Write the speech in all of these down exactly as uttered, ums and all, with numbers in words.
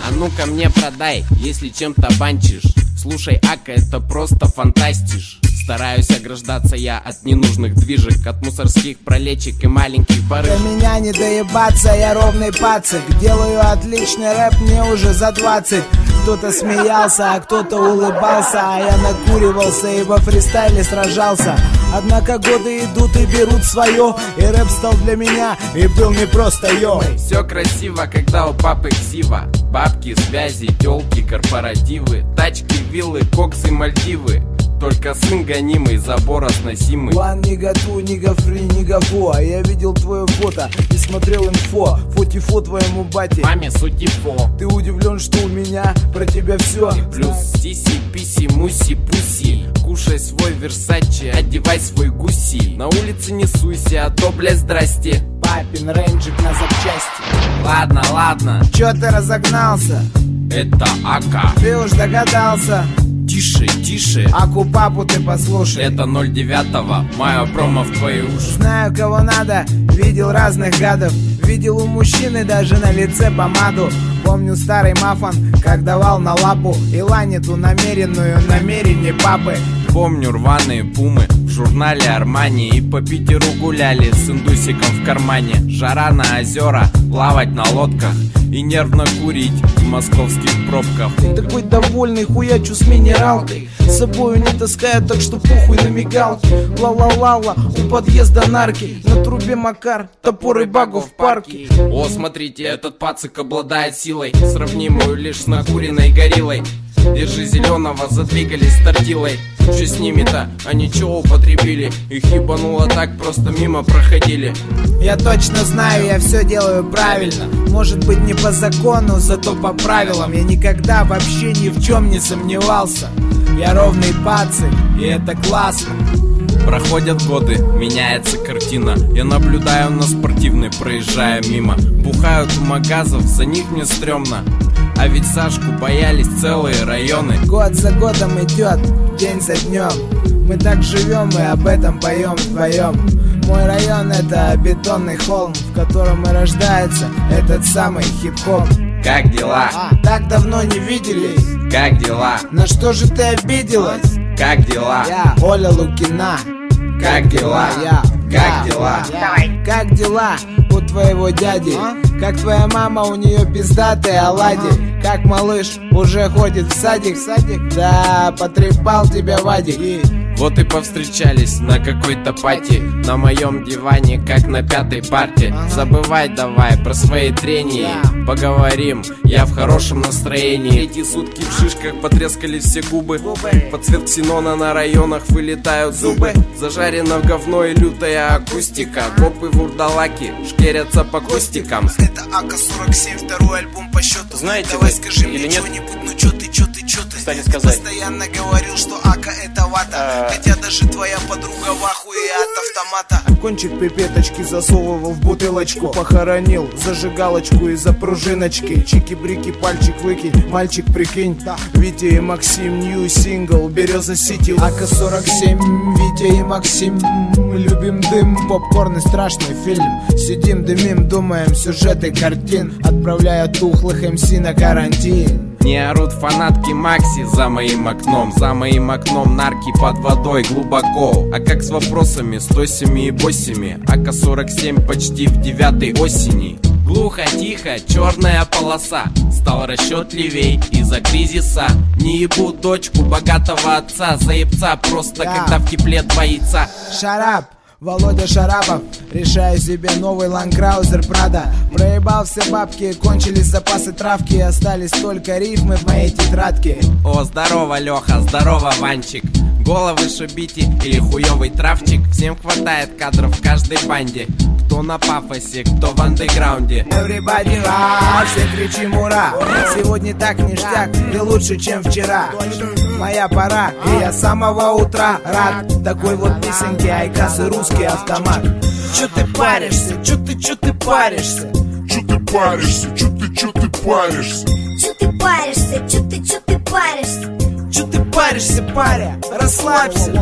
А ну-ка мне продай, если чем-то банчишь. Слушай, Ака, это просто фантастиш. Стараюсь ограждаться я от ненужных движек, от мусорских пролечек и маленьких барыш. До меня не доебаться, я ровный пацик. Делаю отличный рэп, мне уже за двадцать. Кто-то смеялся, а кто-то улыбался, а я накуривался и во фристайле сражался. Однако годы идут и берут свое, и рэп стал для меня, и был не просто йо. Все красиво, когда у папы ксива. Бабки, связи, тёлки, корпоративы, тачки, виллы, коксы, Мальдивы. Только сын гонимый, забора сносимый. One nigga two, nigga free, nigga four. А я видел твое фото и смотрел инфо. Фотифо твоему бате, маме сутифо. Ты удивлен, что у меня про тебя все. И плюс сиси, писи, муси, пуси. Кушай свой Версачи, одевай свой гуси. На улице не суйся, а то, блядь, здрасте. Папин рейнджик на запчасти. Ладно, ладно. Чё ты разогнался? Это Ака. Ты уж догадался. Тише, тише. Аку папу ты послушай. Это ноль девятого, мое промо в твои уши. Знаю, кого надо, видел разных гадов. Видел у мужчины даже на лице помаду. Помню старый мафон, как давал на лапу Илане ту намеренную намерение папы. Помню рваные пумы в журнале Армани. И по Питеру гуляли с индусиком в кармане. Жара на озера, плавать на лодках и нервно курить в московских пробках. Ты такой довольный, хуячу с минералкой. С собою не таскаю, так что похуй на мигалки. Ла-ла-ла-ла, у подъезда нарки. На трубе Макар, топор и багу в парке. О, смотрите, этот пацик обладает силой, сравнимую лишь с накуренной гориллой. Держи зеленого, задвигались с тортилой. Что с ними-то? Они чё употребили? Их ебануло так, просто мимо проходили. Я точно знаю, я все делаю правильно. Может быть не по закону, зато по правилам. Я никогда вообще ни в чем не сомневался. Я ровный пацик, и это классно. Проходят годы, меняется картина. Я наблюдаю на спортивной, проезжая мимо. Бухают у магазов, за них мне стрёмно. А ведь Сашку боялись целые районы. Год за годом идет, день за днем. Мы так живем и об этом поем вдвоем. Мой район это бетонный холм, в котором и рождается этот самый хип-хоп. Как дела? А, так давно не виделись. Как дела? На что же ты обиделась? Как дела? Я Оля Лукина. Как дела? Я. Как дела? Давай. Как дела у твоего дяди? А? Как твоя мама, у нее пиздатые оладьи? А? Как малыш уже ходит в садик? Садик? Да, потрепал тебя Вадик. И... Вот и повстречались на какой-то пати. На моем диване, как на пятой парте. Ага. Забывай давай про свои трения. Yeah. Поговорим, я в хорошем настроении. Эти сутки в шишках потрескали все губы. губы. Под цвет ксенона на районах вылетают зубы. Зажарено в говно и лютая акустика. Копы вурдалаки шкерятся по кустикам. Это Ака сорок семь, второй альбом по счету. Знаете давай вы, скажи мне нет? что-нибудь, ну чё ты, чё ты, чё ты? Кстати Ты сказать. постоянно говорил, что Ака это вата. А... Хотя даже твоя подруга в ахуе от автомата. Кончик пипеточки засовывал в бутылочку. Похоронил зажигалочку из-за пружиночки. Чики-брики, пальчик выкинь, мальчик прикинь. Витя и Максим, нью сингл, Береза Сити. Ака сорок семь, Витя и Максим. Мы любим дым, попкорн и страшный фильм. Сидим, дымим, думаем сюжеты картин. Отправляя тухлых эм си на карантин. Не орут фанатки Макси за моим окном. За моим окном нарки под водой глубоко. А как с вопросами с тосями и босями? Ака сорок семь почти в девятой осени. Глухо, тихо, черная полоса. Стал расчетливей из-за кризиса. Не ебу дочку богатого отца. Заебца просто, yeah. Когда в тепле два яйца. Шарап, Володя Шарапов. Решаю себе новый ланкраузер Прада. Проебал все бабки, кончились запасы травки. Остались только рифмы в моей тетрадке. О, здорово, Леха, здорово, Ванчик. Головы шибите или хуёвый травчик. Всем хватает кадров в каждой банде. Кто на пафосе, кто в андеграунде. Everybody rock, все кричим ура. Сегодня так ништяк и лучше, чем вчера. Моя пора, и я с самого утра рад такой вот песенке Айкас и русский автомат. Чё ты паришься, чё ты, чё ты паришься? Чё ты паришься, чё ты, чё ты паришься? Чё ты паришься, чё ты, чё ты паришься? Чё ты паришься, паря? Расслабься.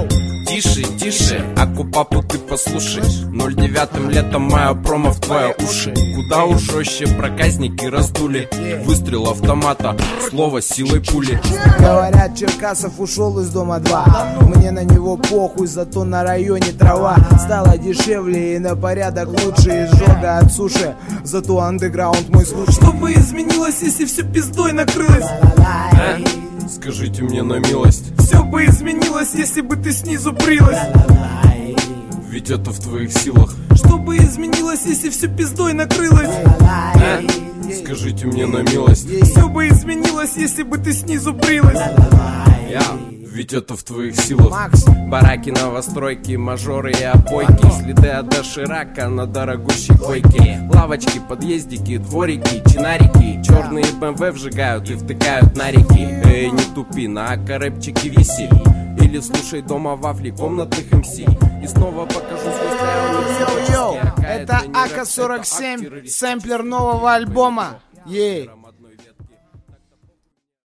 Тише, тише, Акупапу ты послушай. Ноль девятым летом мое промо в твои уши. Куда уж жестче проказники раздули. Выстрел автомата, слово силой пули. Говорят, Черкасов ушел из дома два. Мне на него похуй, зато на районе трава стала дешевле и на порядок лучше. Изжога от суши, зато андеграунд мой случай. Что бы изменилось, если все пиздой накрылось? А? Скажите мне на милость. Все бы изменилось, если бы ты снизу брилась. Ведь это в твоих силах. Что бы изменилось, если все пиздой накрылось? А? Скажите мне на милость. Все бы изменилось, если бы ты снизу брилась. Я, ведь это в твоих силах. Макс. Бараки, новостройки, мажоры и опойки. Следы от доширака на дорогущей койке. Лавочки, подъездики, дворики, чинарики. Черные БМВ вжигают и втыкают на реки. Эй, не тупи, на акарэпчике виси. Или слушай дома вафли комнатных МС. И снова покажу свой стайл. Йоу-йоу, это А К сорок семь, сэмплер нового альбома. Ей.